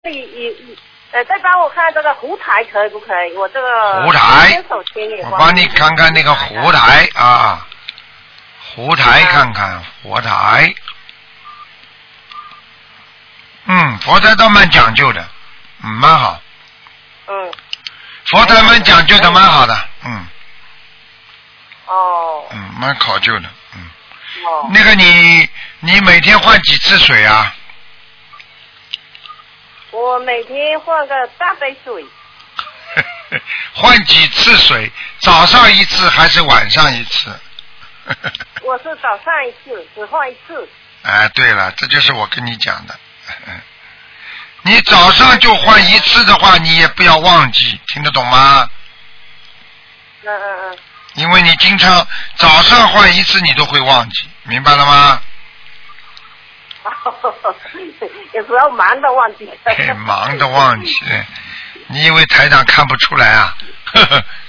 再帮我看这个湖台可以不可以？我这个湖台， 手牵也我帮你看看那个湖台啊，湖台看看佛台。佛台倒蛮讲究的，蛮好。佛台蛮讲究的，蛮好的，蛮考究的，那个你每天换几次水啊？ 我每天换个大杯水。 换几次水？早上一次还是晚上一次？ 我是早上一次，只换一次。 哎，对了，这就是我跟你讲的。你早上就换一次的话，你也不要忘记，听得懂吗？因为你经常早上换一次，你都会忘记，明白了吗？ 有时候忙的忘记。 忙的忘记，你以为台长看不出来啊？